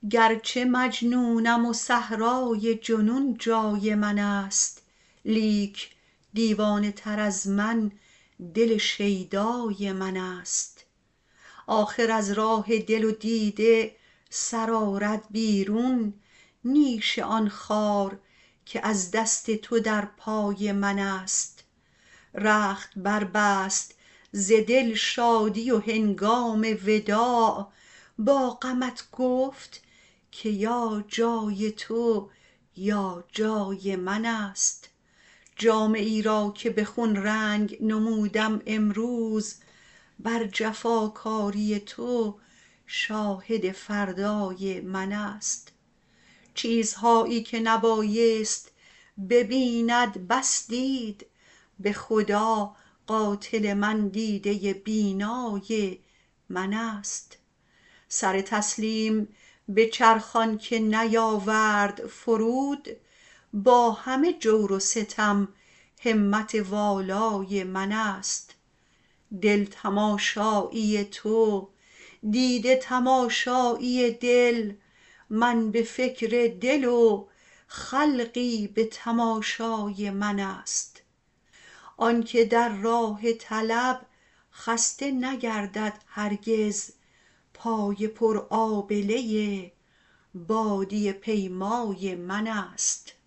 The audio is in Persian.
گرچه مجنونم و صحرای جنون جای من است، لیک دیوانه تر از من دل شیدای من است. آخر از راه دل و دیده سر آرد بیرون، نیش آن خار که از دست تو در پای من است. رخت بربست ز دل شادی و هنگام وداع، با غمت گفت که یا جای تو یا جای من است. جامه ای را که به خون رنگ نمودم امروز، بر جفاکاری تو شاهد فردای من است. چیزهایی که نبایست ببیند بس دید، به خدا قاتل من دیده بینای من است. سر تسلیم بچرخان که نیاورد فرود، با همه جور و ستم همت والای من است. دل تماشایی تو، دیده تماشایی دل، من به فکر دل و خلقی به تماشای من است. آنکه در راه طلب خسته نگردد هرگز، پای پر آبله بادیه پیمای من است.